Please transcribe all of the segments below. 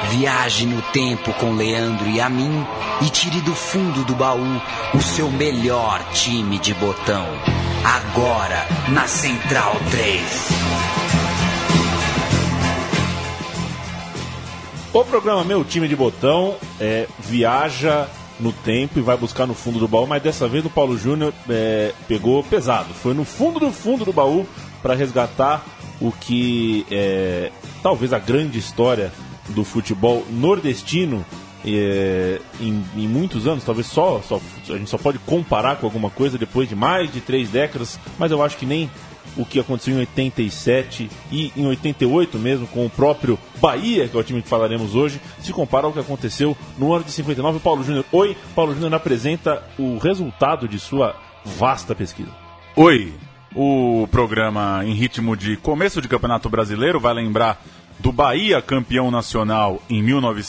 Viaje no tempo com Leandro e a mim e tire do fundo do baú o seu melhor time de botão. Agora, na Central 3. O programa Meu Time de Botão viaja no tempo e vai buscar no fundo do baú, mas dessa vez o Paulo Júnior pegou pesado. Foi no fundo do baú para resgatar o que talvez a grande história do futebol nordestino em muitos anos. Talvez a gente só pode comparar com alguma coisa depois de mais de 3 décadas, mas eu acho que nem o que aconteceu em 87 e em 88 mesmo, com o próprio Bahia, que é o time que falaremos hoje, se compara ao que aconteceu no ano de 59. Paulo Júnior, oi. Paulo Júnior apresenta o resultado de sua vasta pesquisa. Oi. O programa em ritmo de começo de Campeonato Brasileiro vai lembrar do Bahia campeão nacional em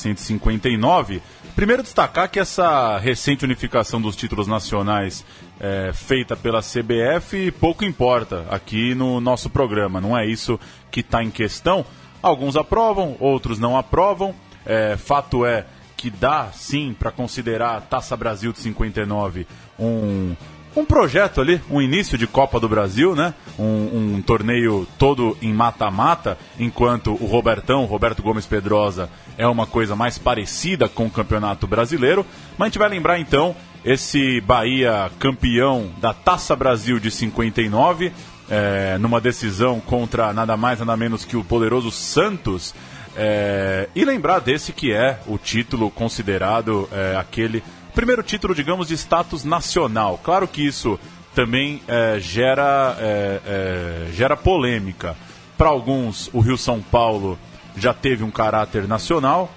1959. Primeiro destacar que essa recente unificação dos títulos nacionais feita pela CBF pouco importa aqui no nosso programa, não é isso que está em questão. Alguns aprovam, outros não aprovam. Fato é que dá sim para considerar a Taça Brasil de 59 um projeto ali, um início de Copa do Brasil, né? Um torneio todo em mata-mata, enquanto o Roberto Gomes Pedrosa, é uma coisa mais parecida com o Campeonato Brasileiro. Mas a gente vai lembrar então esse Bahia campeão da Taça Brasil de 59, numa decisão contra nada mais nada menos que o poderoso Santos, e lembrar desse que é o título considerado aquele primeiro título, digamos, de status nacional. Claro que isso também gera polêmica. Para alguns, o Rio-São Paulo já teve um caráter nacional,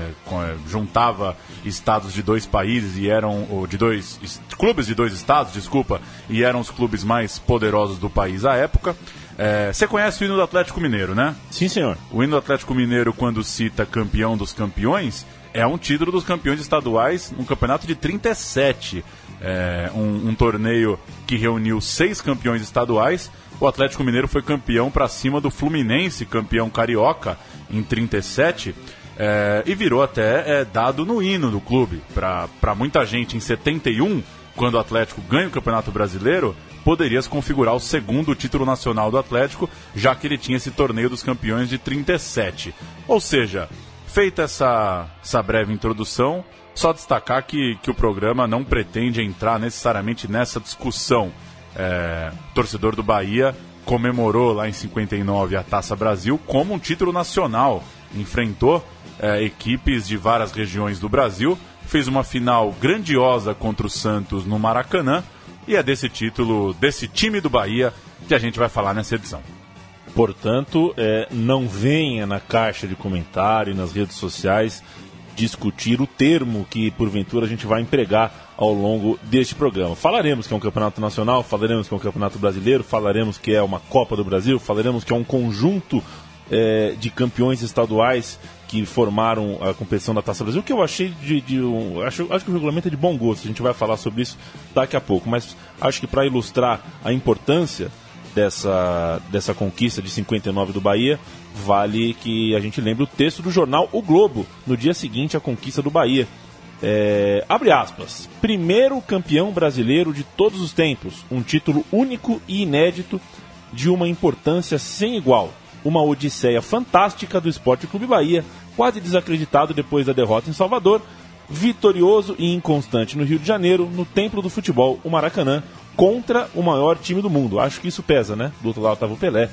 juntava estados de 2 países e eram clubes de 2 estados, desculpa, e eram os clubes mais poderosos do país à época. Você conhece o hino do Atlético Mineiro, né? Sim, senhor. O hino do Atlético Mineiro, quando cita campeão dos campeões, é um título dos campeões estaduais no campeonato de 37. Um torneio que reuniu 6 campeões estaduais. O Atlético Mineiro foi campeão para cima do Fluminense, campeão carioca, em 37. E virou até dado no hino do clube. Para muita gente, em 71, quando o Atlético ganha o Campeonato Brasileiro, poderia se configurar o segundo título nacional do Atlético, já que ele tinha esse torneio dos campeões de 37. Ou seja, feita essa breve introdução, só destacar que o programa não pretende entrar necessariamente nessa discussão. O torcedor do Bahia comemorou lá em 59 a Taça Brasil como um título nacional. Enfrentou equipes de várias regiões do Brasil, fez uma final grandiosa contra o Santos no Maracanã, e é desse título, desse time do Bahia, que a gente vai falar nessa edição. Portanto, não venha na caixa de comentário e nas redes sociais discutir o termo que, porventura, a gente vai empregar ao longo deste programa. Falaremos que é um campeonato nacional, falaremos que é um campeonato brasileiro, falaremos que é uma Copa do Brasil, falaremos que é um conjunto de campeões estaduais que formaram a competição da Taça Brasil, que eu achei acho que o regulamento é de bom gosto. A gente vai falar sobre isso daqui a pouco, mas acho que para ilustrar a importância dessa conquista de 59 do Bahia, vale que a gente lembre o texto do jornal O Globo, no dia seguinte à conquista do Bahia. Abre aspas: primeiro campeão brasileiro de todos os tempos, um título único e inédito de uma importância sem igual, uma odisseia fantástica do Sport Clube Bahia, quase desacreditado depois da derrota em Salvador, vitorioso e inconstante no Rio de Janeiro, no templo do futebol, o Maracanã, contra o maior time do mundo. Acho que isso pesa, né? Do outro lado estava o Pelé.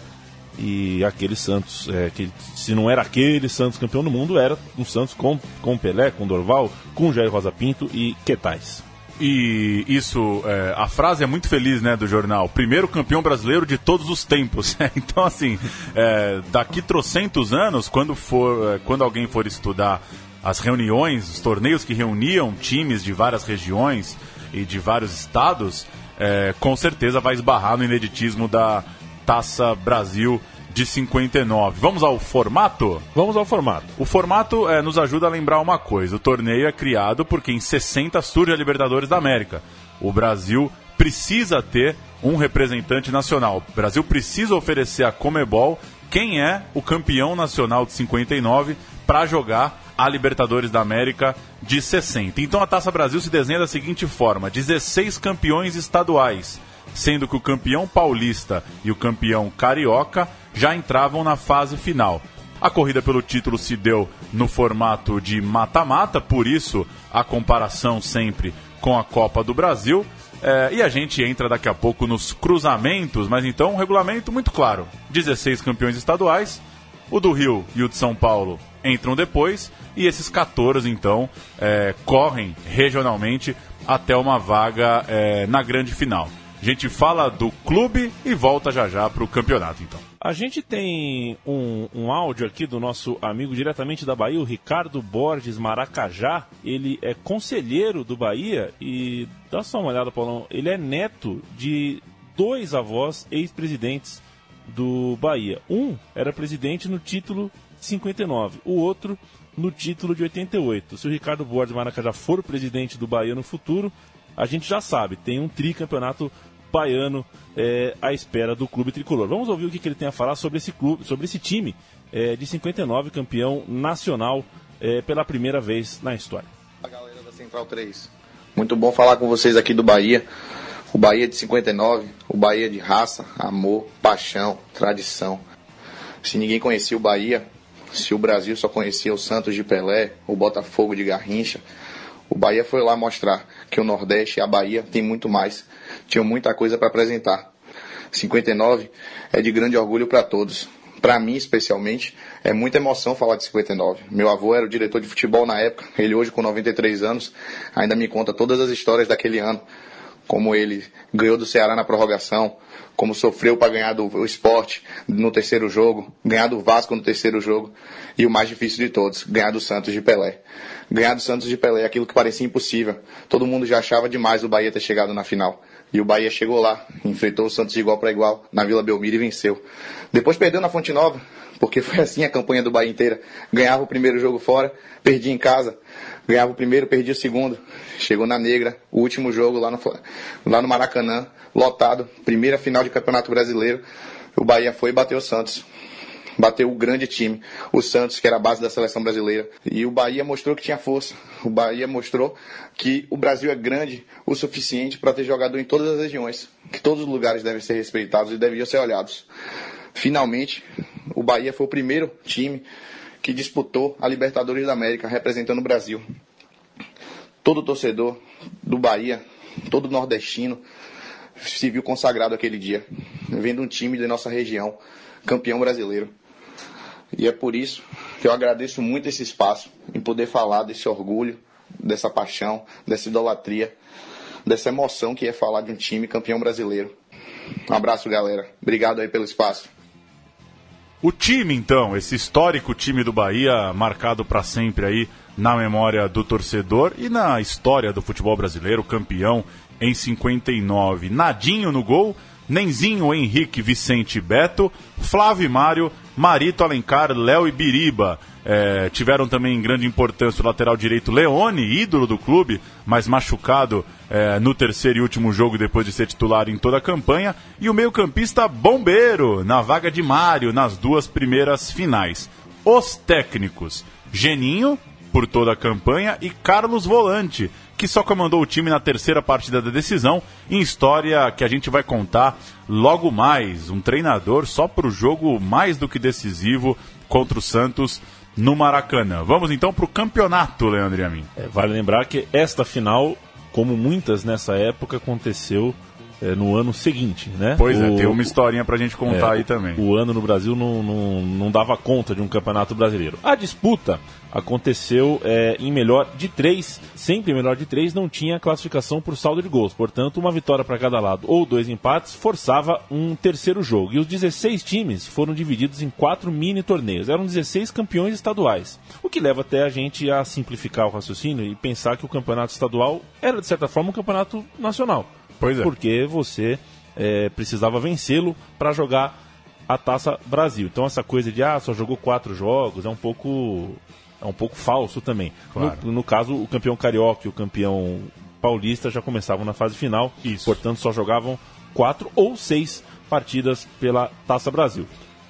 E aquele Santos, que se não era aquele Santos campeão do mundo, era um Santos com Pelé, com Dorval, com Jair Rosa Pinto e que tais. E isso, a frase é muito feliz, né, do jornal. Primeiro campeão brasileiro de todos os tempos. Então, assim, daqui trocentos anos, quando alguém for estudar as reuniões, os torneios que reuniam times de várias regiões e de vários estados, com certeza vai esbarrar no ineditismo da Taça Brasil de 59. Vamos ao formato? Vamos ao formato. O formato nos ajuda a lembrar uma coisa. O torneio é criado porque em 60 surge a Libertadores da América. O Brasil precisa ter um representante nacional. O Brasil precisa oferecer à Conmebol quem é o campeão nacional de 59 para jogar a Libertadores da América de 60. Então a Taça Brasil se desenha da seguinte forma: 16 campeões estaduais, sendo que o campeão paulista e o campeão carioca já entravam na fase final. A corrida pelo título se deu no formato de mata-mata, por isso a comparação sempre com a Copa do Brasil. E a gente entra daqui a pouco nos cruzamentos, mas então um regulamento muito claro: 16 campeões estaduais, o do Rio e o de São Paulo entram depois, e esses 14 então correm regionalmente até uma vaga na grande final. A gente fala do clube e volta já para o campeonato então. A gente tem um áudio aqui do nosso amigo diretamente da Bahia, o Ricardo Borges Maracajá. Ele é conselheiro do Bahia e, dá só uma olhada, Paulão, ele é neto de 2 avós ex-presidentes do Bahia. Um era presidente no título de 59, o outro no título de 88. Se o Ricardo Borges Maracajá for presidente do Bahia no futuro, a gente já sabe, tem um tricampeonato baiano à espera do clube tricolor. Vamos ouvir o que ele tem a falar sobre esse clube, sobre esse time de 59, campeão nacional pela primeira vez na história. A galera da Central 3, muito bom falar com vocês aqui do Bahia. O Bahia de 59, o Bahia de raça, amor, paixão, tradição. Se ninguém conhecia o Bahia, se o Brasil só conhecia o Santos de Pelé, o Botafogo de Garrincha, o Bahia foi lá mostrar que o Nordeste e a Bahia tem muito mais. Tinham muita coisa para apresentar. 59 é de grande orgulho para todos. Para mim, especialmente, é muita emoção falar de 59. Meu avô era o diretor de futebol na época. Ele hoje, com 93 anos, ainda me conta todas as histórias daquele ano. Como ele ganhou do Ceará na prorrogação, como sofreu para ganhar do Sport no terceiro jogo, ganhar do Vasco no terceiro jogo, e o mais difícil de todos, ganhar do Santos de Pelé. Ganhar do Santos de Pelé, aquilo que parecia impossível. Todo mundo já achava demais o Bahia ter chegado na final. E o Bahia chegou lá, enfrentou o Santos de igual para igual na Vila Belmiro e venceu. Depois perdeu na Fonte Nova, porque foi assim a campanha do Bahia inteira. Ganhava o primeiro jogo fora, perdia em casa. Ganhava o primeiro, perdia o segundo. Chegou na Negra, o último jogo lá no Maracanã, lotado. Primeira final de Campeonato Brasileiro. O Bahia foi e bateu o Santos. Bateu o grande time, o Santos, que era a base da seleção brasileira. E o Bahia mostrou que tinha força. O Bahia mostrou que o Brasil é grande o suficiente para ter jogador em todas as regiões. Que todos os lugares devem ser respeitados e deviam ser olhados. Finalmente, o Bahia foi o primeiro time que disputou a Libertadores da América, representando o Brasil. Todo torcedor do Bahia, todo nordestino, se viu consagrado aquele dia, vendo um time da nossa região, campeão brasileiro. E é por isso que eu agradeço muito esse espaço, em poder falar desse orgulho, dessa paixão, dessa idolatria, dessa emoção que é falar de um time campeão brasileiro. Um abraço, galera. Obrigado aí pelo espaço. O time, então, esse histórico time do Bahia, marcado para sempre aí na memória do torcedor e na história do futebol brasileiro, campeão em 59. Nadinho no gol, Nenzinho, Henrique, Vicente e Beto, Flávio e Mário, Marito, Alencar, Léo e Biriba. Tiveram também grande importância o lateral direito Leone, ídolo do clube, mas machucado no terceiro e último jogo depois de ser titular em toda a campanha, e o meio-campista Bombeiro, na vaga de Mário, nas 2 primeiras finais. Os técnicos, Geninho, por toda a campanha, e Carlos Volante, que só comandou o time na terceira partida da decisão, em história que a gente vai contar logo mais. Um treinador só para o jogo mais do que decisivo contra o Santos no Maracanã. Vamos então para o campeonato, Leandro e a mim. Vale lembrar que esta final, como muitas nessa época, aconteceu no ano seguinte, né? Pois tem uma historinha pra gente contar aí também. O ano no Brasil não dava conta de um campeonato brasileiro. A disputa aconteceu em melhor de 3, sempre em melhor de 3, não tinha classificação por saldo de gols. Portanto, uma vitória para cada lado ou 2 empates forçava um terceiro jogo. E os 16 times foram divididos em 4 mini torneios. Eram 16 campeões estaduais. O que leva até a gente a simplificar o raciocínio e pensar que o campeonato estadual era, de certa forma, um campeonato nacional. Pois é. Porque você precisava vencê-lo para jogar a Taça Brasil. Então essa coisa de só jogou 4 jogos é um pouco falso também. Claro. No caso, o campeão carioca e o campeão paulista já começavam na fase final. Isso. Portanto, só jogavam 4 ou 6 partidas pela Taça Brasil.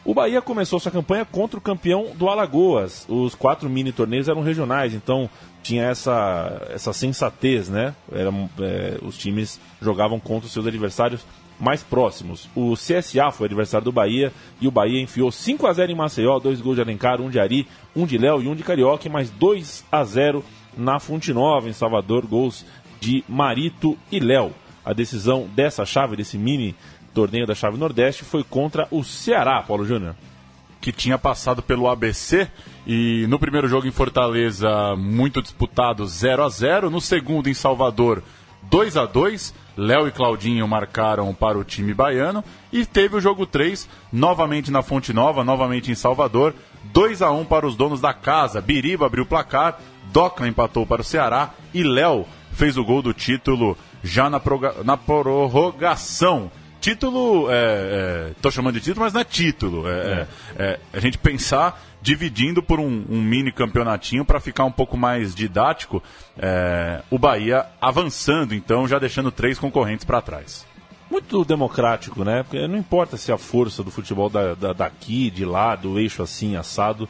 O Bahia começou sua campanha contra o campeão do Alagoas. Os 4 mini torneios eram regionais, então tinha essa sensatez, né? Os times jogavam contra os seus adversários mais próximos. O CSA foi adversário do Bahia e o Bahia enfiou 5-0 em Maceió, 2 gols de Alencar, 1 de Ari, 1 de Léo e 1 de Carioca, e mais 2-0 na Fonte Nova, em Salvador, gols de Marito e Léo. A decisão dessa chave, desse mini torneio da chave Nordeste, foi contra o Ceará, Paulo Júnior. Que tinha passado pelo ABC e no primeiro jogo em Fortaleza, muito disputado, 0-0. No segundo em Salvador, 2-2. Léo e Claudinho marcaram para o time baiano. E teve o jogo 3, novamente na Fonte Nova, novamente em Salvador, 2-1 para os donos da casa. Biriba abriu o placar, Docla empatou para o Ceará e Léo fez o gol do título já na prorrogação. Título, tô chamando de título, mas não é título. A gente pensar dividindo por um mini campeonatinho para ficar um pouco mais didático. O Bahia avançando, então, já deixando 3 concorrentes para trás. Muito democrático, né? Porque não importa se a força do futebol daqui, de lá, do eixo assim, assado,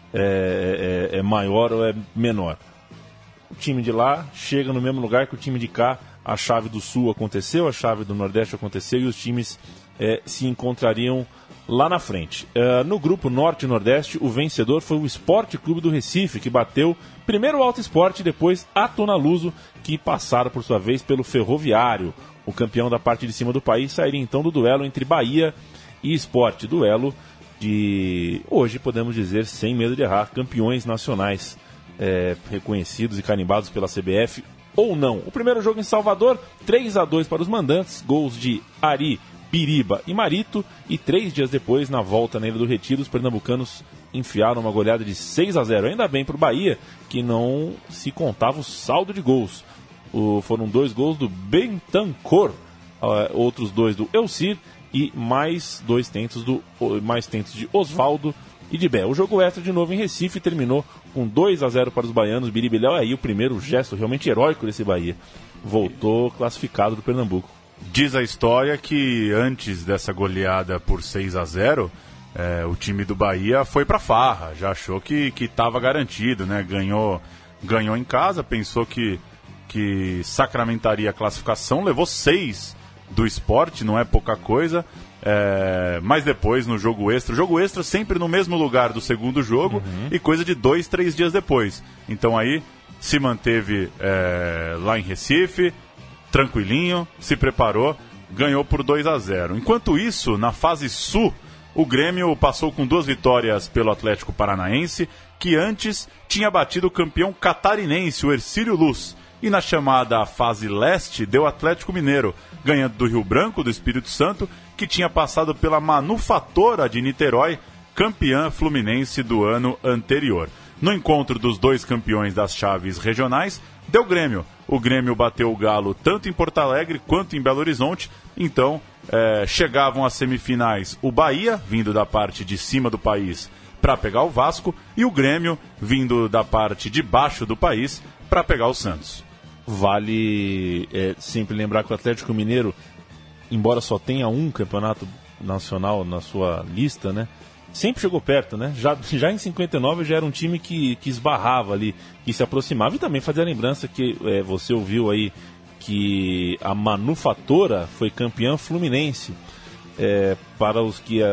é maior ou é menor. O time de lá chega no mesmo lugar que o time de cá. A chave do Sul aconteceu, a chave do Nordeste aconteceu e os times se encontrariam lá na frente. No grupo Norte e Nordeste, o vencedor foi o Sport Clube do Recife, que bateu primeiro o Alto Esporte e depois a Tonaluso, que passaram por sua vez pelo Ferroviário. O campeão da parte de cima do país sairia então do duelo entre Bahia e Sport. Duelo de, hoje podemos dizer, sem medo de errar, campeões nacionais reconhecidos e carimbados pela CBF. Ou não. O primeiro jogo em Salvador, 3-2 para os mandantes, gols de Ari, Biriba e Marito, e 3 dias depois, na volta na Ilha do Retiro, os pernambucanos enfiaram uma goleada de 6-0. Ainda bem para o Bahia, que não se contava o saldo de gols. Foram 2 gols do Bentancor, outros 2 do Elcir e mais 2 tentos de Osvaldo e de Bé. O jogo extra de novo em Recife terminou com 2-0 para os baianos. Biriba e Léo, aí o primeiro gesto realmente heróico desse Bahia. Voltou classificado do Pernambuco. Diz a história que antes dessa goleada por 6-0, o time do Bahia foi pra farra, já achou que estava garantido, né? Ganhou em casa, pensou que sacramentaria a classificação, levou 6 do Sport, não é pouca coisa. Mas depois no jogo extra sempre no mesmo lugar do segundo jogo, e coisa de 2-3 dias depois. Então aí se manteve lá em Recife, tranquilinho, se preparou, ganhou por 2-0. Enquanto isso, na fase sul, o Grêmio passou com 2 vitórias pelo Atlético Paranaense, que antes tinha batido o campeão catarinense, o Hercílio Luz. E na chamada fase leste, deu Atlético Mineiro, ganhando do Rio Branco, do Espírito Santo, que tinha passado pela Manufatora de Niterói, campeã fluminense do ano anterior. No encontro dos 2 campeões das chaves regionais, deu Grêmio. O Grêmio bateu o Galo tanto em Porto Alegre quanto em Belo Horizonte. Então, chegavam às semifinais o Bahia, vindo da parte de cima do país, para pegar o Vasco, e o Grêmio, vindo da parte de baixo do país, para pegar o Santos. Vale sempre lembrar que o Atlético Mineiro, embora só tenha um campeonato nacional na sua lista, né, sempre chegou perto, né? Já em 59 já era um time que esbarrava ali, que se aproximava, e também fazia a lembrança que você ouviu aí que a Manufatora foi campeã fluminense. Para os que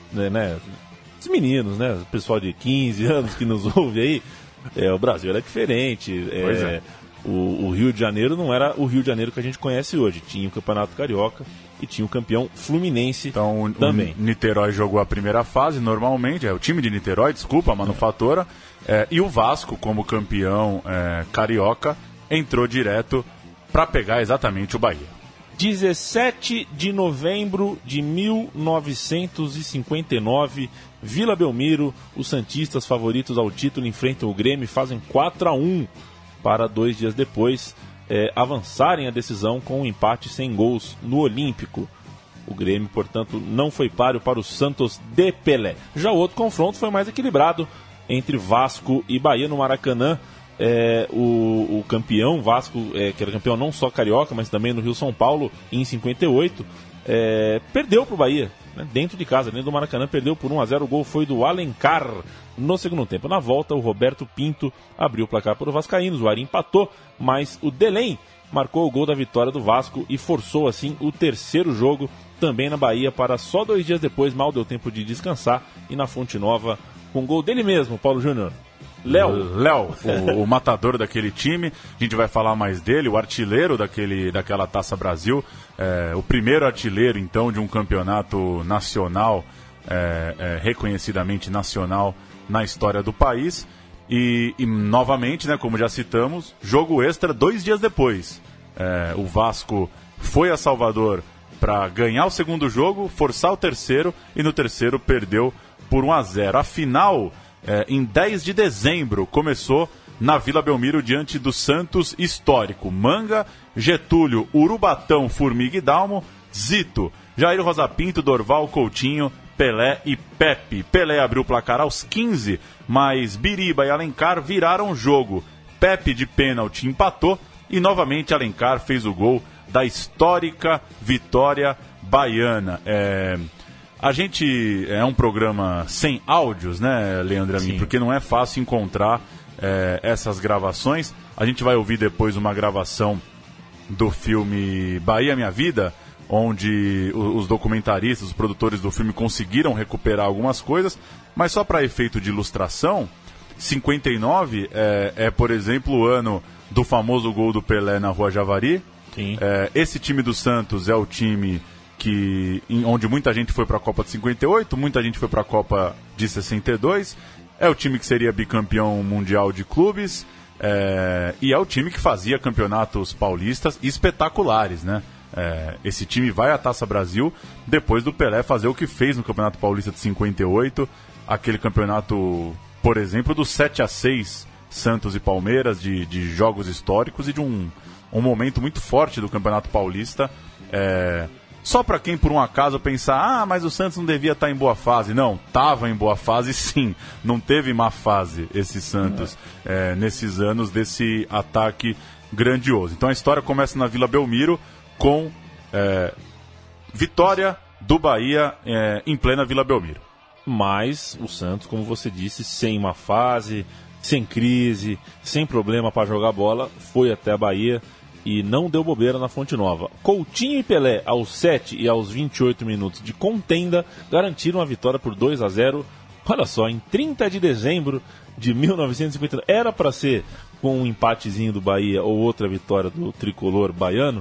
os meninos, né, o pessoal de 15 anos que nos ouve aí, o Brasil era diferente. Pois é. O Rio de Janeiro não era o Rio de Janeiro que a gente conhece hoje. Tinha o Campeonato Carioca e tinha o campeão fluminense também. O Niterói jogou a primeira fase normalmente, o time de Niterói, desculpa, a Manufatora, e o Vasco, como campeão carioca, entrou direto para pegar exatamente o Bahia. 17 de novembro de 1959, Vila Belmiro, os santistas favoritos ao título enfrentam o Grêmio e fazem 4-1 para 2 dias depois avançarem a decisão com um empate sem gols no Olímpico. O Grêmio, portanto, não foi páreo para o Santos de Pelé. Já o outro confronto foi mais equilibrado entre Vasco e Bahia no Maracanã. O campeão Vasco, que era campeão não só carioca, mas também no Rio São Paulo, em 58, perdeu para o Bahia. né, dentro de casa, dentro do Maracanã, perdeu por 1-0. O gol foi do Alencar no segundo tempo. Na volta, o Roberto Pinto abriu o placar para o Vascaínos, o Ari empatou, mas o Delém marcou o gol da vitória do Vasco e forçou assim o terceiro jogo também na Bahia para só 2 dias depois. Mal deu tempo de descansar e na Fonte Nova com gol dele mesmo, Paulo Júnior. Léo, o matador daquele time, a gente vai falar mais dele, o artilheiro daquela Taça Brasil, o primeiro artilheiro então de um campeonato nacional, reconhecidamente nacional na história do país. E novamente, né, como já citamos, jogo extra 2 dias depois. O Vasco foi a Salvador para ganhar o segundo jogo, forçar o terceiro, e no terceiro perdeu por 1-0. A final, em 10 de dezembro, começou na Vila Belmiro diante do Santos histórico. Manga, Getúlio, Urubatão, Formiga e Dalmo, Zito, Jair Rosa Pinto, Dorval, Coutinho, Pelé e Pepe. Pelé abriu o placar aos 15, mas Biriba e Alencar viraram o jogo. Pepe de pênalti empatou e novamente Alencar fez o gol da histórica vitória baiana. A gente é um programa sem áudios, né, Leandro Amin? Porque não é fácil encontrar essas gravações. A gente vai ouvir depois uma gravação do filme Bahia Minha Vida, onde os documentaristas, os produtores do filme conseguiram recuperar algumas coisas, mas só para efeito de ilustração, 59 por exemplo, o ano do famoso gol do Pelé na Rua Javari. Esse time do Santos é o time onde muita gente foi para a Copa de 58, muita gente foi para a Copa de 62, é o time que seria bicampeão mundial de clubes, e é o time que fazia campeonatos paulistas espetaculares, né? Esse time vai à Taça Brasil depois do Pelé fazer o que fez no Campeonato Paulista de 58, aquele campeonato, por exemplo, do 7-6 Santos e Palmeiras, de jogos históricos e de um momento muito forte do Campeonato Paulista. Só para quem por um acaso pensar, mas o Santos não devia estar em boa fase. Não, estava em boa fase sim, não teve má fase esse Santos nesses anos desse ataque grandioso. Então a história começa na Vila Belmiro com vitória do Bahia em plena Vila Belmiro. Mas o Santos, como você disse, sem uma fase, sem crise, sem problema para jogar bola, foi até a Bahia e não deu bobeira na Fonte Nova. Coutinho e Pelé, aos 7 e aos 28 minutos de contenda, garantiram a vitória por 2-0. Olha só, em 30 de dezembro de 1950, era para ser com um empatezinho do Bahia ou outra vitória do tricolor baiano.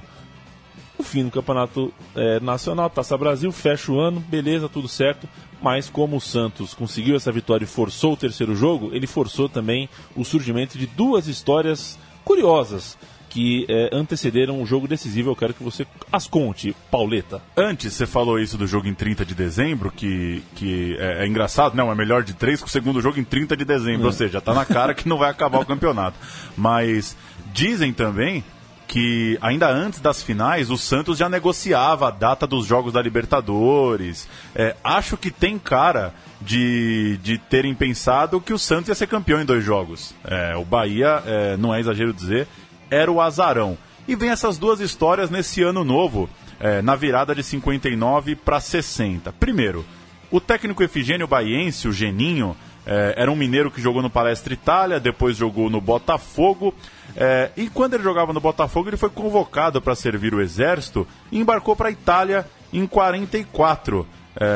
O fim do campeonato nacional, Taça Brasil, fecha o ano, beleza, tudo certo. Mas como o Santos conseguiu essa vitória e forçou o terceiro jogo, ele forçou também o surgimento de 2 histórias curiosas que antecederam o jogo decisivo. Eu quero que você as conte, Pauleta. Antes, você falou isso do jogo em 30 de dezembro, que é engraçado, não, é melhor de 3 que o segundo jogo em 30 de dezembro, ou seja, tá na cara que não vai acabar o campeonato. Mas dizem também que ainda antes das finais o Santos já negociava a data dos jogos da Libertadores. Acho que tem cara de terem pensado que o Santos ia ser campeão em 2 jogos. O Bahia, não é exagero dizer, era o azarão. E vem essas 2 histórias nesse ano novo, na virada de 59 para 60. Primeiro, o técnico Efigênio Baiense, o Geninho, era um mineiro que jogou no Palestra Itália, depois jogou no Botafogo, e quando ele jogava no Botafogo ele foi convocado para servir o exército e embarcou para a Itália em 44.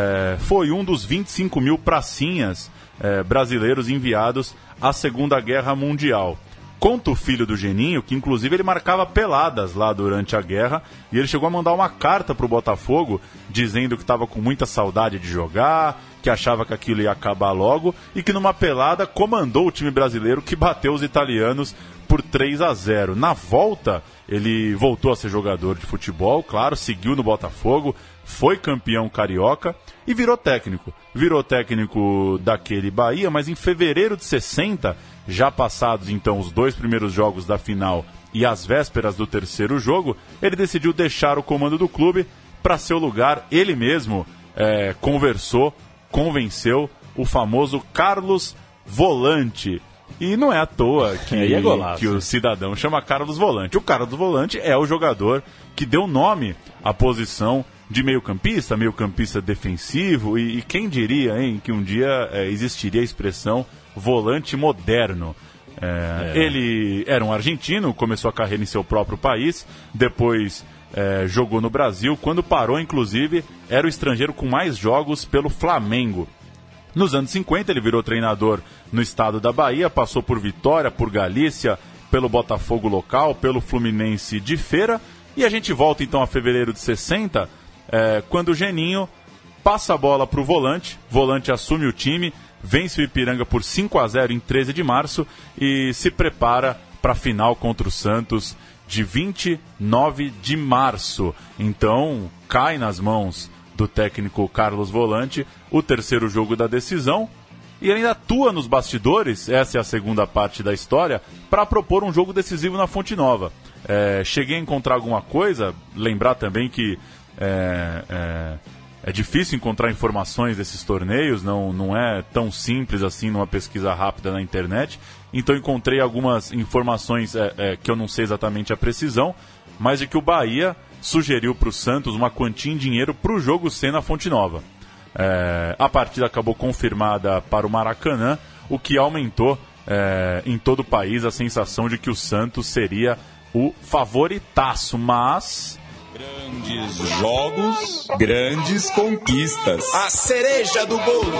Foi um dos 25 mil pracinhas brasileiros enviados à Segunda Guerra Mundial. Conta o filho do Geninho que inclusive ele marcava peladas lá durante a guerra e ele chegou a mandar uma carta para o Botafogo dizendo que estava com muita saudade de jogar, que achava que aquilo ia acabar logo e que numa pelada comandou o time brasileiro que bateu os italianos por 3-0. Na volta, ele voltou a ser jogador de futebol, claro, seguiu no Botafogo, foi campeão carioca e virou técnico. Virou técnico daquele Bahia, mas em fevereiro de 60, já passados então os 2 primeiros jogos da final e as vésperas do terceiro jogo, ele decidiu deixar o comando do clube para seu lugar. Ele mesmo convenceu o famoso Carlos Volante. E não é à toa que o cidadão chama Carlos Volante. O Carlos Volante é o jogador que deu nome à posição de meio-campista defensivo, e quem diria, hein, que um dia existiria a expressão volante moderno. Ele era um argentino, começou a carreira em seu próprio país, depois jogou no Brasil. Quando parou, inclusive, era o estrangeiro com mais jogos pelo Flamengo. Nos anos 50 ele virou treinador no estado da Bahia, passou por Vitória, por Galícia, pelo Botafogo local, pelo Fluminense de Feira, e a gente volta então a fevereiro de 60, quando o Geninho passa a bola para o volante assume o time, vence o Ipiranga por 5-0 em 13 de março e se prepara para a final contra o Santos de 29 de março. Então cai nas mãos do técnico Carlos Volante o terceiro jogo da decisão, e ainda atua nos bastidores, essa é a segunda parte da história, para propor um jogo decisivo na Fonte Nova. Cheguei a encontrar alguma coisa, lembrar também que é difícil encontrar informações desses torneios, não é tão simples assim numa pesquisa rápida na internet, então encontrei algumas informações que eu não sei exatamente a precisão, mas de que o Bahia sugeriu para o Santos uma quantia em dinheiro para o jogo ser na Fonte Nova. A partida acabou confirmada para o Maracanã, o que aumentou em todo o país a sensação de que o Santos seria o favoritaço, mas... Grandes jogos, grandes conquistas. A cereja do bolo.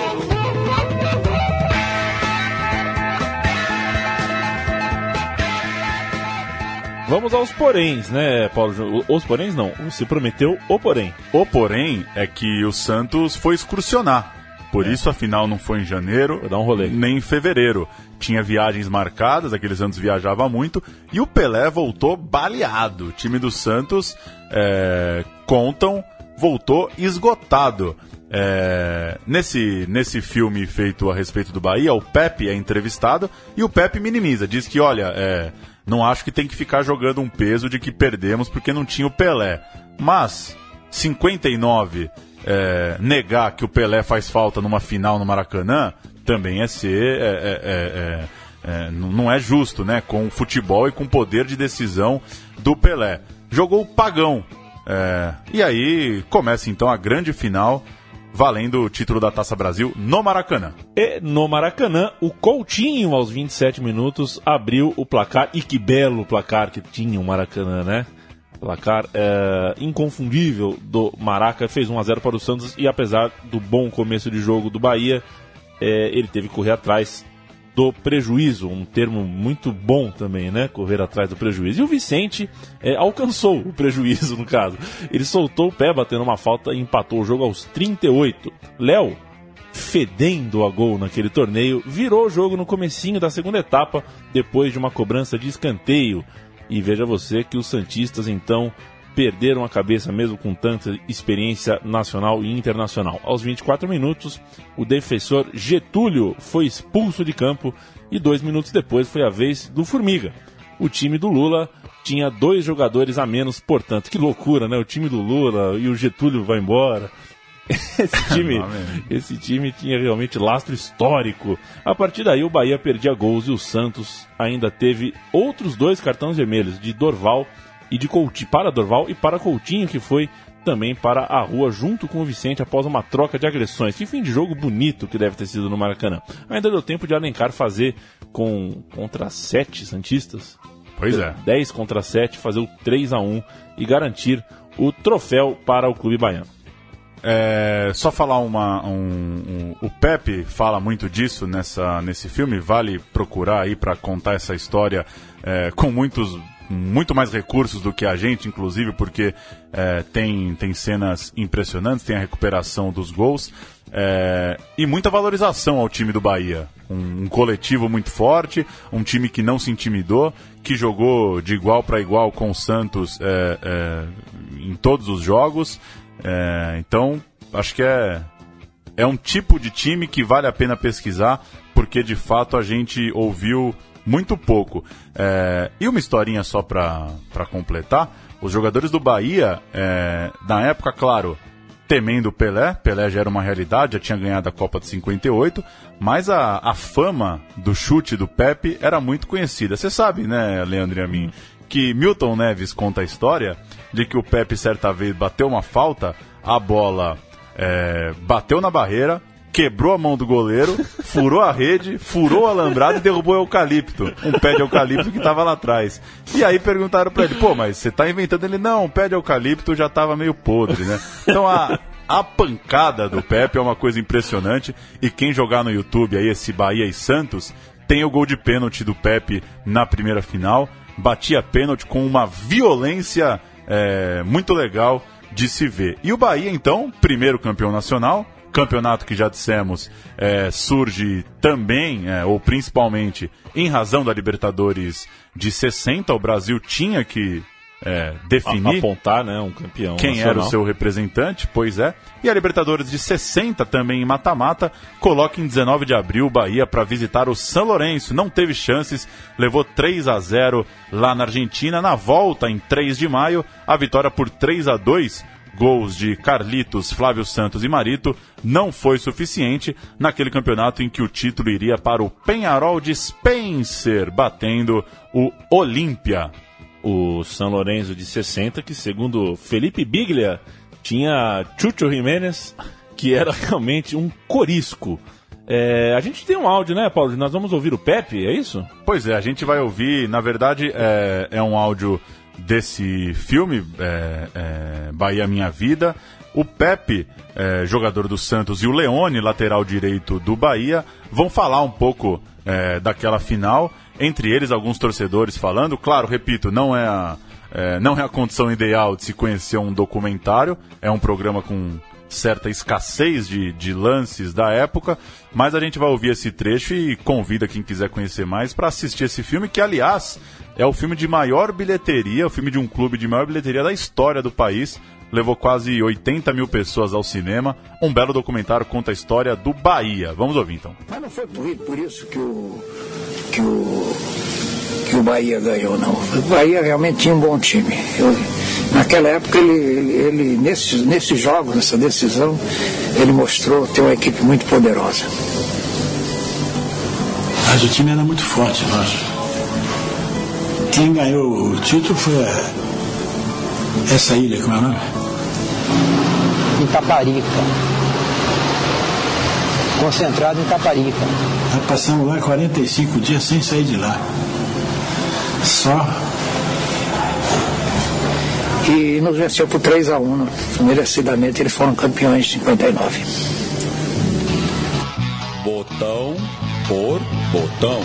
Vamos aos poréns, né, Paulo? Os poréns não, você prometeu o porém. O porém é que o Santos foi excursionar. Por isso a final não foi em janeiro, foi dar um rolê, nem em fevereiro. Tinha viagens marcadas, aquele Santos viajava muito, e o Pelé voltou baleado. O time do Santos, contam, voltou esgotado. Nesse filme feito a respeito do Bahia, o Pepe é entrevistado e o Pepe minimiza, diz que, olha, não acho que tem que ficar jogando um peso de que perdemos porque não tinha o Pelé. Mas 59 negar que o Pelé faz falta numa final no Maracanã também não é justo, né? Com o futebol e com o poder de decisão do Pelé. Jogou o Pagão. E aí começa então a grande final, valendo o título da Taça Brasil no Maracanã. E no Maracanã, o Coutinho, aos 27 minutos, abriu o placar. E que belo placar que tinha o Maracanã, né? Placar inconfundível do Maraca, fez 1-0 para o Santos, e apesar do bom começo de jogo do Bahia, ele teve que correr atrás do prejuízo, um termo muito bom também, né? Correr atrás do prejuízo. E o Vicente alcançou o prejuízo, no caso. Ele soltou o pé, batendo uma falta e empatou o jogo aos 38. Léo, fedendo a gol naquele torneio, virou o jogo no comecinho da segunda etapa, depois de uma cobrança de escanteio. E veja você que os santistas, então, perderam a cabeça mesmo com tanta experiência nacional e internacional. Aos 24 minutos, o defensor Getúlio foi expulso de campo e 2 minutos depois foi a vez do Formiga. O time do Lula tinha 2 jogadores a menos, portanto, que loucura, né? O time do Lula e o Getúlio vai embora. Esse time tinha realmente lastro histórico. A partir daí o Bahia perdia gols e o Santos ainda teve outros 2 cartões vermelhos, de Dorval e de Coutinho, para Dorval e para Coutinho, que foi também para a rua junto com o Vicente após uma troca de agressões. Que fim de jogo bonito que deve ter sido no Maracanã. Ainda deu tempo de Alencar fazer contra 7 santistas. Pois é. 10 contra 7, fazer o 3-1 e garantir o troféu para o clube baiano. Só falar o Pepe fala muito disso nesse filme, vale procurar aí para contar essa história com muito mais recursos do que a gente, inclusive, porque tem cenas impressionantes, tem a recuperação dos gols e muita valorização ao time do Bahia. Um coletivo muito forte, um time que não se intimidou, que jogou de igual para igual com o Santos em todos os jogos. Então, acho que é um tipo de time que vale a pena pesquisar, porque de fato a gente ouviu muito pouco. E uma historinha só para completar: os jogadores do Bahia, na época, claro, temendo o Pelé já era uma realidade, já tinha ganhado a Copa de 58, mas a fama do chute do Pepe era muito conhecida. Você sabe, né, Leandro e a mim, que Milton Neves conta a história de que o Pepe certa vez bateu uma falta, a bola bateu na barreira, quebrou a mão do goleiro, furou a rede, furou o alambrado e derrubou o eucalipto, um pé de eucalipto que estava lá atrás. E aí perguntaram para ele, pô, mas você tá inventando? Ele, não, o pé de eucalipto já estava meio podre, né? Então a pancada do Pepe é uma coisa impressionante, e quem jogar no YouTube aí esse Bahia e Santos, tem o gol de pênalti do Pepe na primeira final, batia pênalti com uma violência muito legal de se ver. E o Bahia, então, primeiro campeão nacional, campeonato que já dissemos surge também, ou principalmente, em razão da Libertadores de 60, o Brasil tinha que definir, apontar, né, um campeão quem nacional. era o seu representante, pois é. E a Libertadores de 60 também em mata-mata coloca em 19 de abril o Bahia para visitar o São Lourenço. Não teve chances, levou 3-0 lá na Argentina. Na volta, em 3 de maio, a vitória por 3-2, gols de Carlitos, Flávio Santos e Marito, não foi suficiente naquele campeonato em que o título iria para o Peñarol de Spencer, batendo o Olímpia. O São Lourenço de 60, que segundo Felipe Biglia, tinha Chucho Jiménez, que era realmente um corisco. A gente tem um áudio, né, Paulo? Nós vamos ouvir o Pepe, é isso? Pois é, a gente vai ouvir, na verdade, é um áudio desse filme, Bahia Minha Vida. O Pepe, jogador do Santos, e o Leone, lateral direito do Bahia, vão falar um pouco daquela final. Entre eles, alguns torcedores falando. Claro, repito, não é a condição ideal de se conhecer um documentário. É um programa com certa escassez de lances da época. Mas a gente vai ouvir esse trecho e convida quem quiser conhecer mais para assistir esse filme, que, aliás, é o filme de maior bilheteria, o filme de um clube de maior bilheteria da história do país. Levou quase 80 mil pessoas ao cinema. Um belo documentário conta a história do Bahia. Vamos ouvir, então. Mas não foi por isso que o Bahia ganhou, não. O Bahia realmente tinha um bom time. Naquela época, ele nesses jogos, nessa decisão, ele mostrou ter uma equipe muito poderosa. Mas o time era muito forte, eu acho. Quem ganhou o título foi essa ilha, como é o nome? Itaparica. Concentrado em Itaparica. Nós passamos lá 45 dias sem sair de lá. Só. E nos venceu por 3-1. Merecidamente, eles foram campeões em 59. Botão por botão.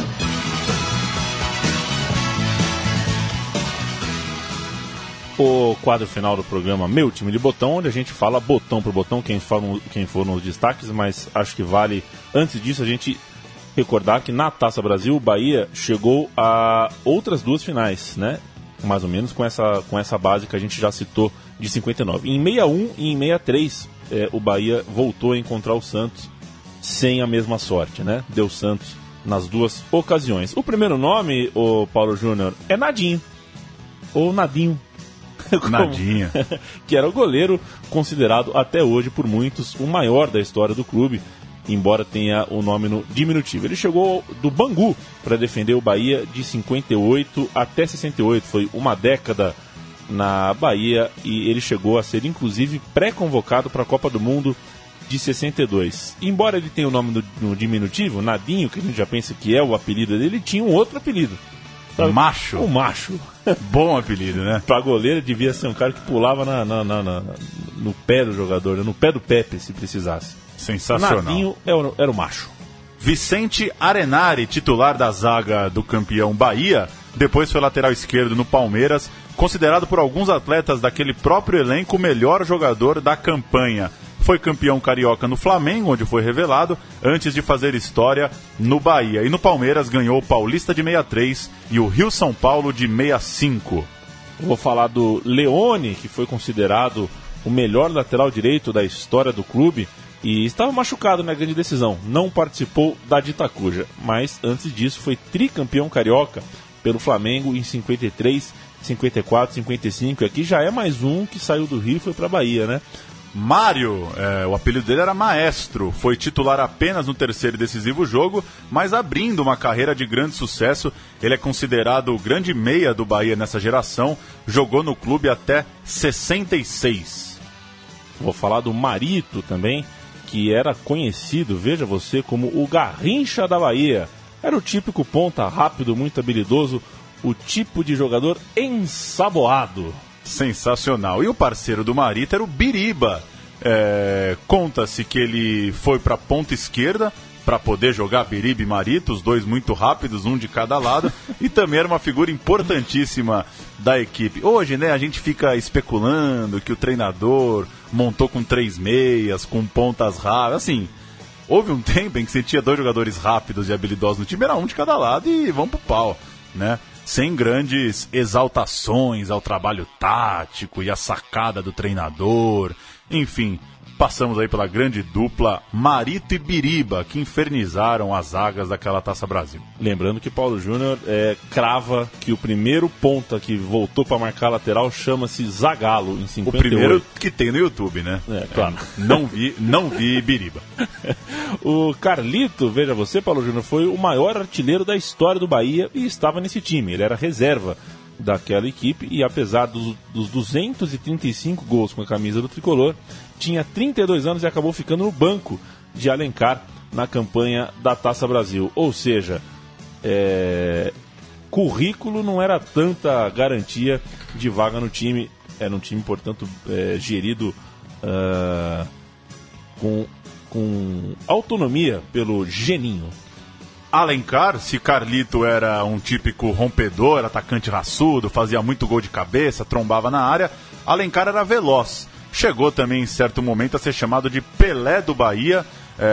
O quadro final do programa Meu Time de Botão, onde a gente fala botão por botão, quem foram os destaques, mas acho que vale, antes disso, a gente recordar que na Taça Brasil o Bahia chegou a outras duas finais, né? Mais ou menos com essa base que a gente já citou de 59. Em 61 e em 63, o Bahia voltou a encontrar o Santos sem a mesma sorte, né? Deu Santos nas duas ocasiões. O primeiro nome, o Paulo Júnior, é Nadinho, ou Nadinho. Nadinha. Que era o goleiro considerado até hoje por muitos o maior da história do clube, embora tenha o nome no diminutivo. Ele chegou do Bangu para defender o Bahia de 58 até 68, foi uma década na Bahia, e ele chegou a ser inclusive pré-convocado para a Copa do Mundo de 62. Embora ele tenha o nome no diminutivo, Nadinho, que a gente já pensa que é o apelido dele, ele tinha um outro apelido. Sabe? Macho. O Macho. Bom apelido, né? Pra goleiro devia ser um cara que pulava no pé do jogador, no pé do Pepe, se precisasse. Sensacional. Nadinho era o Macho. Vicente Arenari, titular da zaga do campeão Bahia, depois foi lateral esquerdo no Palmeiras, considerado por alguns atletas daquele próprio elenco o melhor jogador da campanha. Foi campeão carioca no Flamengo, onde foi revelado, antes de fazer história no Bahia. E no Palmeiras ganhou o Paulista de 63 e o Rio-São Paulo de 65. Vou falar do Leone, que foi considerado o melhor lateral direito da história do clube e estava machucado na grande decisão. Não participou da Ditacuja, mas antes disso foi tricampeão carioca pelo Flamengo em 53, 54, 55. Aqui já é mais um que saiu do Rio e foi para a Bahia, né? Mário, o apelido dele era Maestro, foi titular apenas no terceiro e decisivo jogo, mas abrindo uma carreira de grande sucesso. Ele é considerado o grande meia do Bahia nessa geração, jogou no clube até 66. Vou falar do Marito também, que era conhecido, veja você, como o Garrincha da Bahia. Era o típico ponta rápido, muito habilidoso, o tipo de jogador ensaboado. Sensacional. E o parceiro do Marito era o Biriba. Conta-se que ele foi para a ponta esquerda para poder jogar Biriba e Marito, os dois muito rápidos, um de cada lado, e também era uma figura importantíssima da equipe. Hoje, né, a gente fica especulando que o treinador montou com 3 meias, com pontas rápidas, assim... Houve um tempo em que você tinha 2 jogadores rápidos e habilidosos no time, era um de cada lado e vão pro pau, né? Sem grandes exaltações ao trabalho tático e à sacada do treinador. Enfim, passamos aí pela grande dupla Marito e Biriba, que infernizaram as zagas daquela Taça Brasil. Lembrando que Paulo Júnior crava que o primeiro ponta que voltou para marcar lateral chama-se Zagallo, em 58. O primeiro que tem no YouTube, né? Claro. Não vi Biriba. O Carlito, veja você, Paulo Júnior, foi o maior artilheiro da história do Bahia e estava nesse time. Ele era reserva daquela equipe e, apesar dos 235 gols com a camisa do Tricolor, tinha 32 anos e acabou ficando no banco de Alencar na campanha da Taça Brasil. Ou seja, currículo não era tanta garantia de vaga no time. Era um time, portanto, gerido com autonomia pelo Geninho. Alencar, se Carlito era um típico rompedor, atacante raçudo, fazia muito gol de cabeça, trombava na área, Alencar era veloz. Chegou também em certo momento a ser chamado de Pelé do Bahia,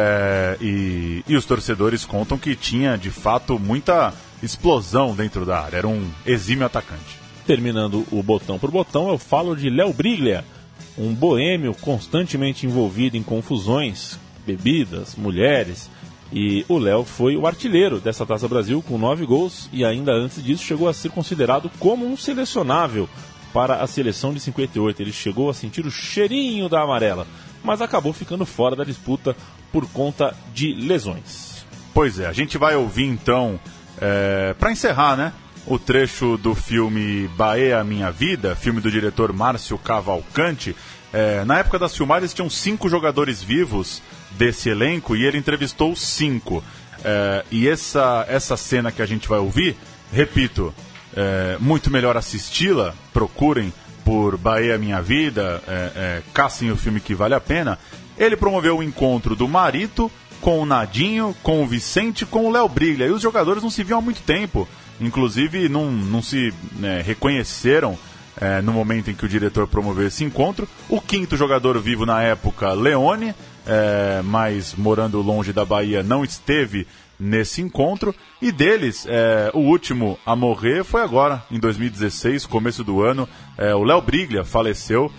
e os torcedores contam que tinha de fato muita explosão dentro da área, era um exímio atacante. Terminando o botão por botão, eu falo de Léo Briglia, um boêmio constantemente envolvido em confusões, bebidas, mulheres, e o Léo foi o artilheiro dessa Taça Brasil com 9 gols e ainda antes disso chegou a ser considerado como um selecionável para a seleção de 58. Ele chegou a sentir o cheirinho da amarela, mas acabou ficando fora da disputa por conta de lesões. Pois é, a gente vai ouvir então, para encerrar, né, o trecho do filme Bahia, Minha Vida, filme do diretor Márcio Cavalcanti. Na época das filmagens tinham 5 jogadores vivos desse elenco e ele entrevistou 5. E essa cena que a gente vai ouvir, repito, muito melhor assisti-la, procurem por Bahia Minha Vida, caçem o filme que vale a pena. Ele promoveu o encontro do Marito com o Nadinho, com o Vicente, com o Léo Briglia, e os jogadores não se viam há muito tempo, inclusive não se reconheceram no momento em que o diretor promoveu esse encontro. O 5º jogador vivo na época, Leone, mas morando longe da Bahia, não esteve nesse encontro, e deles, o último a morrer foi agora, em 2016, começo do ano, o Léo Briglia faleceu,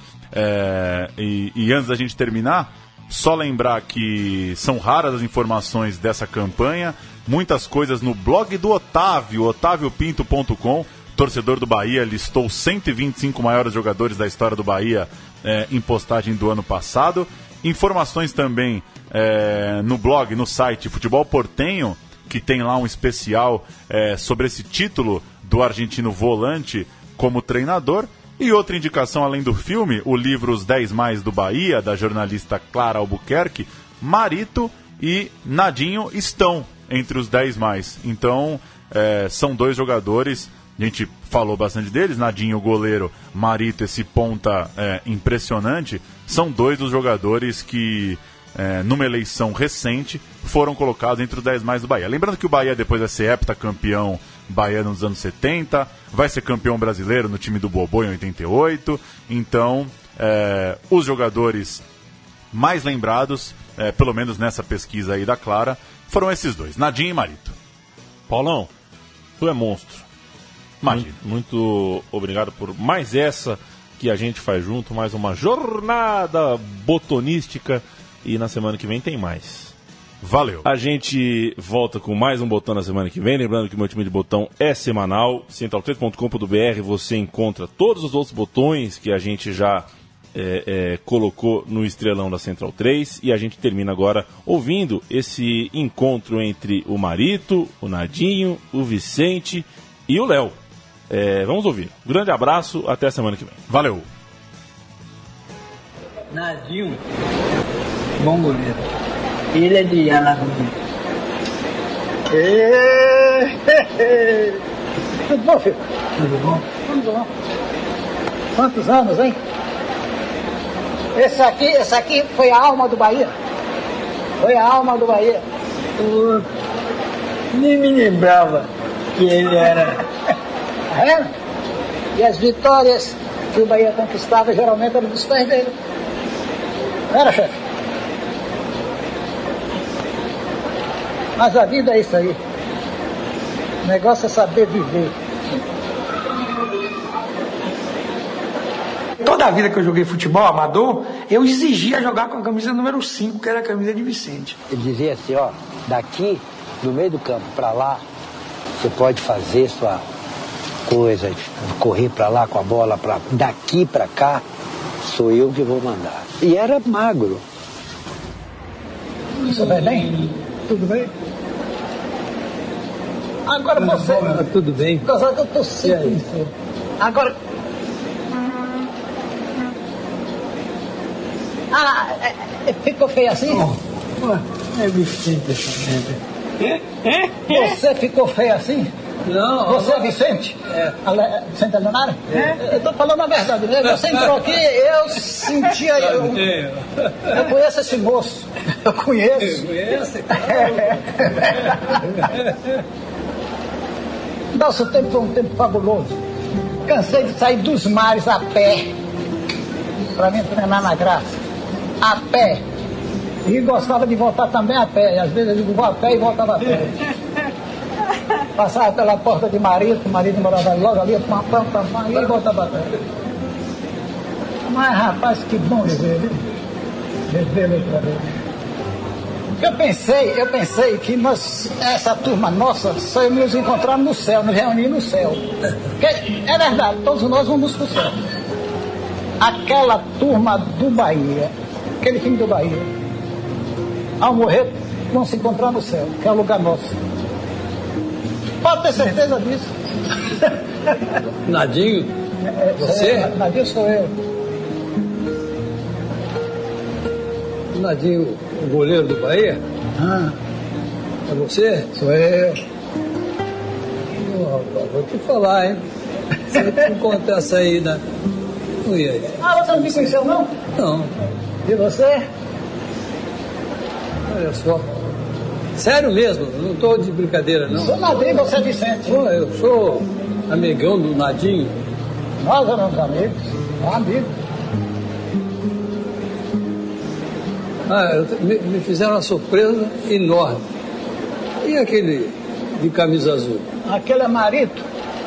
e antes da gente terminar, só lembrar que são raras as informações dessa campanha, muitas coisas no blog do Otávio, otaviopinto.com. Torcedor do Bahia listou 125 maiores jogadores da história do Bahia em postagem do ano passado. Informações também no blog, no site Futebol Portenho, que tem lá um especial sobre esse título do argentino volante como treinador. E outra indicação além do filme, o livro Os 10 Mais do Bahia, da jornalista Clara Albuquerque. Marito e Nadinho estão entre os 10 mais. Então, são 2 jogadores, a gente falou bastante deles, Nadinho, goleiro, Marito, esse ponta impressionante, são 2 dos jogadores que, numa eleição recente, foram colocados entre os 10 mais do Bahia. Lembrando que o Bahia depois vai ser heptacampeão baiano nos anos 70, vai ser campeão brasileiro no time do Bobô em 88, então os jogadores mais lembrados, pelo menos nessa pesquisa aí da Clara, foram esses 2, Nadinho e Marito. Paulão, tu é monstro. Imagina. Muito obrigado por mais essa que a gente faz junto, mais uma jornada botonística, e na semana que vem tem mais. Valeu. A gente volta com mais um botão na semana que vem. Lembrando que o meu time de botão é semanal. Central3.com.br você encontra todos os outros botões que a gente já colocou no estrelão da Central 3. E a gente termina agora ouvindo esse encontro entre o Marito, o Nadinho, o Vicente e o Léo. Vamos ouvir. Grande abraço, até a semana que vem. Valeu. Nadinho, bom goleiro. Ele é de Alagoas. Tudo bom, filho? Tudo bom? Tudo bom. Quantos anos, hein? Esse aqui foi a alma do Bahia. Foi a alma do Bahia. Nem me lembrava que ele era. É? E as vitórias que o Bahia conquistava geralmente eram dos pés dele. Não era, chefe? Mas a vida é isso aí. O negócio é saber viver. Toda a vida que eu joguei futebol amador, eu exigia jogar com a camisa número 5, que era a camisa de Vicente. Ele dizia assim, ó, daqui, do meio do campo pra lá, você pode fazer sua coisa, correr pra lá com a bola, daqui pra cá, sou eu que vou mandar. E era magro. Você vai bem? Tudo bem? Agora você... Tudo bem. Por causa que eu tô sempre... Agora... ficou feio assim? É Vicente essa merda. Você ficou feio assim? Não. Você é Vicente? É. Vicente Leonardo? Eu tô falando a verdade, né? Você entrou aqui, eu sentia... Eu conheço esse moço. Eu conheço. Nosso tempo foi um tempo fabuloso. Cansei de sair dos mares a pé para me treinar na Graça. A pé. E gostava de voltar também a pé. Às vezes eu vou a pé e voltava a pé. Passava pela porta de marido, o marido morava logo ali, e voltava a pé. Mas rapaz, que bom viver, viu? Viver outra vez. Eu pensei que essa turma nossa, só nos encontrarmos no céu, nos reunir no céu. Porque é verdade, todos nós vamos para o céu. Aquela turma do Bahia, aquele time do Bahia, ao morrer, vão se encontrar no céu, que é o lugar nosso. Pode ter certeza disso. Nadinho? Você? Nadinho sou eu. Nadinho, o goleiro do Bahia? É você? Sou eu. Vou te falar, hein? Se eu te encontrasse aí na... E aí? Você não me conheceu, não? Não. E você? Olha só. Sério mesmo, não estou de brincadeira, não. Sou Nadinho, você é Vicente. Eu sou amigão do Nadinho. Nós éramos amigos. Me fizeram uma surpresa enorme. E aquele de camisa azul? Aquele é Marito.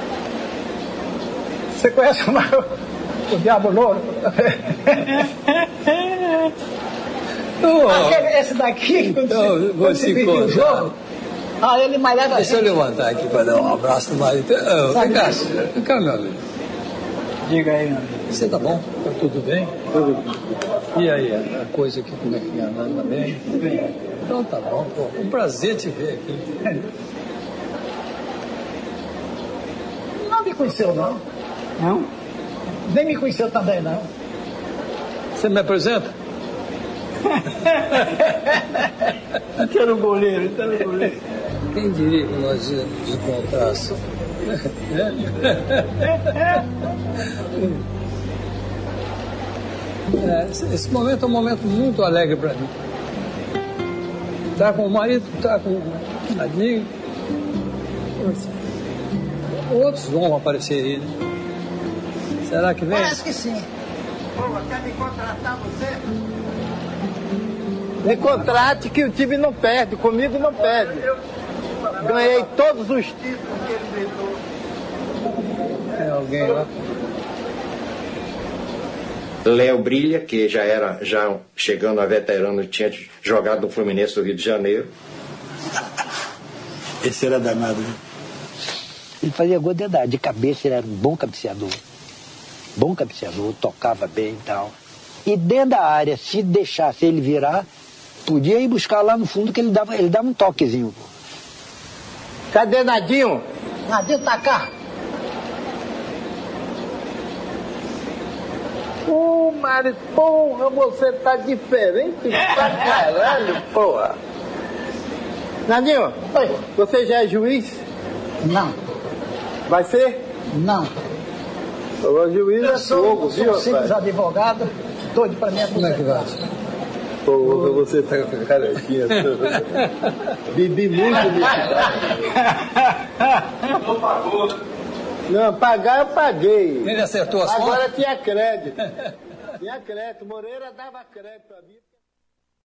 Você conhece o Diabo Louro? Esse daqui, quando se pediu o jogo, ele malhava. Deixa eu levantar aqui para dar um abraço no Marito. Vem cá, meu amigo. Diga aí, meu amigo. Você tá bom? Tá tudo bem? Tudo bem. E aí, a coisa aqui, como é que anda? Bem? Bem. Então tá bom, pô. Um prazer te ver aqui. Não me conheceu, não. Não? Nem me conheceu também, não. Você me apresenta? Quero goleiro. Quem diria que nós íamos nos encontrar assim? Esse momento é um momento muito alegre para mim. Tá com o marido, tá com o Nadinho. Outros vão aparecer aí, né? Será que vem? Parece que sim. Quer me contratar você? Me contrate que o time não perde, comigo não perde. Ganhei todos os títulos que ele ganhou. É alguém lá? Léo Brilha, que já chegando a veterano, tinha jogado no Fluminense do Rio de Janeiro. Esse era danado, né? Ele fazia gol de cabeça, ele era um bom cabeceador. Tocava bem e tal. E dentro da área, se deixasse ele virar, podia ir buscar lá no fundo que ele dava um toquezinho. Cadê Nadinho? Nadinho tá cá. O Mário, porra, você tá diferente pra caralho, porra. Nandinho, você já é juiz? Não. Vai ser? Não. O juiz é fogo, viu, sou simples advogado, doido pra mim aposentar. Pô, você tá com a carequinha. Bebi muito nisso. Não pagou. Não, pagar eu paguei. Ele acertou as contas? Agora tinha crédito. Tinha crédito. Moreira dava crédito pra mim.